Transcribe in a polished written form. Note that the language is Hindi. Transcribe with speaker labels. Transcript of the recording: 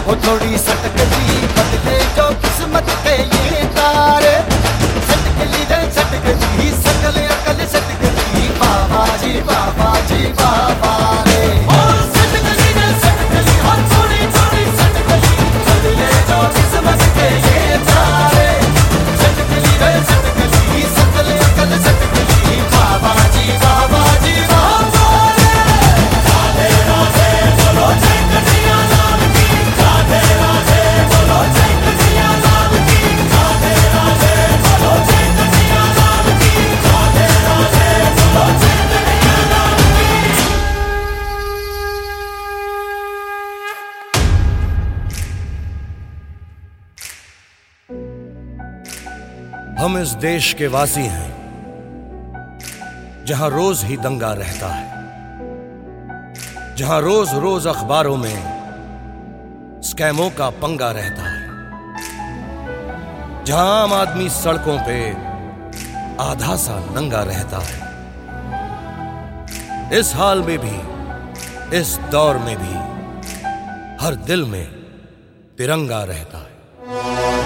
Speaker 1: हो थोड़ी सटकली बदले जो किस्मत के ये तारे। सटकली रे सटकली सकल अकल सटकली बाबा जी बाबा जी बाबा रे। सटकली रे सटकली हो थोड़ी थोड़ी सटकली बदले जो किस्मत के ये तारे। सटकली रे सटकली सकल अकल सटकली बाबा जी बाबा जी बाबा रे। राधे राधे बोलो जय कन्हैया लाल की। राधे राधे बोलो जय कन्हैया लाल की। राधे राधे बोलो जय कन्हैया लाल की। राधे राधे बोलो जय कन्हैया लाल की।
Speaker 2: हम इस देश के वासी हैं जहां रोज ही दंगा रहता है, जहां रोज रोज अखबारों में स्कैमों का पंगा रहता है, जहां आम आदमी सड़कों पे आधा सा नंगा रहता है। इस हाल में भी, इस दौर में भी हर दिल में तिरंगा रहता है।